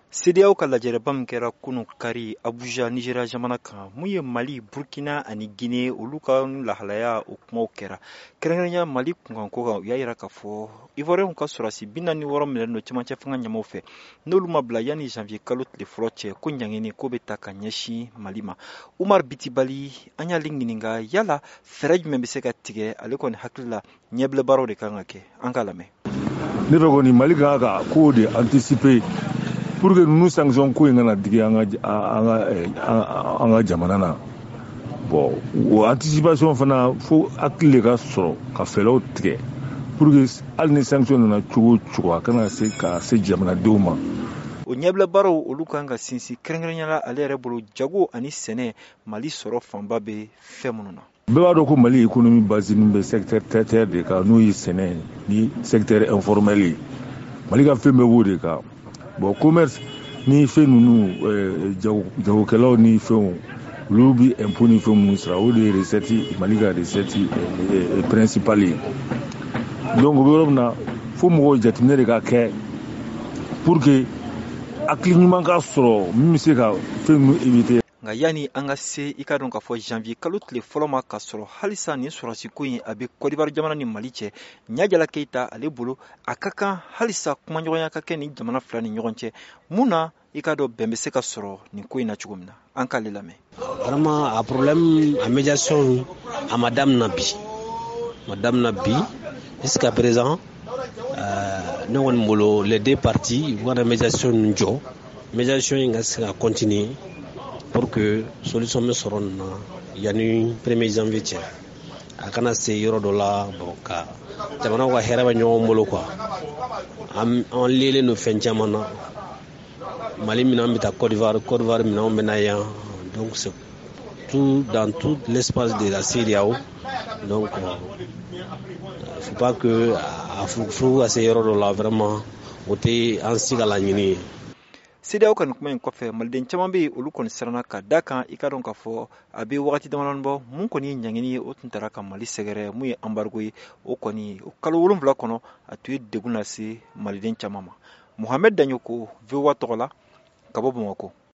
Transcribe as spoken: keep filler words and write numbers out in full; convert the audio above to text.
C D A O ka lajɛrɛba min kɛra kunun kari Abuja Nigeria jamana kan mun ye Mali, Burkina ani Guinée olu ka lahalaya o kumaw kɛra. Kɛrɛnkɛrɛnya Mali kunkanko kan u y'a yira k'a fɔ Ivoirien ka sɔrasi bi naani ni wɔɔrɔ minɛlen don cɛmancɛ fanga ɲɛmaaw fɛ n'olu ma bila yanni janvier kalo tile fɔlɔ cɛ ko ɲangini ko bɛ ta ka ɲɛsin Mali ma. Umar Bitibali an y'ale ɲininka yala fɛɛrɛ jumɛn bɛ se ka tigɛ ale kɔni hakili la ɲɛbila baaraw de kan ka kɛ an k'a lamɛn. Ne fɛ kɔni Mali kan ka ko de anticiper pour que nous sanction ko in kana digi an ka an ka jamana na. Bon o anticipation fana fo hakili ka sɔrɔ ka fɛɛrɛw tigɛ pour que hali ni sanction nana cogo cogo a kana se ka se jamanadenw ma. O ɲɛbila baaraw olu kan ka sinsin kɛrɛnkɛrɛnyala ale yɛrɛ bolo jago ani sɛnɛ Mali sɔrɔ fanba bɛ fɛn minnu na. Bɛɛ b'a dɔn ko Mali économie basée bɛ secteur tertiaire de kan n'o ye sɛnɛ ni secteur informel ye. Mali ka fɛn bɛɛ b'o de kan. Bon commerce ni fɛn ninnu jagokɛlaw ni fɛnw olu bɛ impôt ni fɛn minnu sara o de ye recette Mali ka recette principale ye. Donc o yɔrɔ min na fo mɔgɔw jateminɛ de ka kɛ pour que hakili ɲuman ka sɔrɔ min bɛ se ka fɛn ninnu éviter. Nka yanni an ka se i ka dɔn k'a fɔ janvier kalo tile fɔlɔ ma ka sɔrɔ halisa nin sɔrɔsi ko in a bɛ Côte d'Ivoire jamana ni Mali cɛ Ɲajala Keyita ale bolo a ka kan halisa kumaɲɔgɔnya ka kɛ nin jamana fila ni ɲɔgɔn cɛ mun na i ka dɔn bɛn bɛ se ka sɔrɔ nin ko in na cogo min na an k'ale lamɛn. Vraiment a problème a médiation a ma daminɛ bi ma daminɛ bi jusqu'à présent euh, ne kɔni bolo les deux parties u ka médiation nin jɔ médiation in ka se ka continuer pour que solution bɛ sɔrɔ nin na yanni premier janvier cɛ a kana se yɔrɔ dɔ la bon ka jamanaw ka hɛrɛ bɛ ɲɔgɔn bolo quoi an an lelen don fɛn caman na Mali minɛn bɛ taa Côte d'Ivoire Côte d'Ivoire minɛnw bɛ na yan donc c'est tout dans tout l'espace de la C D A O donc il euh, faut pas que a furu ka se yɔrɔ dɔ la vraiment o tɛ an si ka laɲini ye. C D A O kan kuma in kɔfɛ maliden caman bɛ olu kɔni siranna ka da kan i ka dɔn k'a fɔ a bɛ wagati damadɔni bɔ mun kɔni ye ɲangini ye o tun taara ka Mali sɛgɛrɛ mun ye embargo ye o kɔni o kalo wolonwula kɔnɔ a tun ye degun lase maliden caman ma. Mohamed Daɲoko V O A tɔgɔ la ka bɔ Bamakɔ.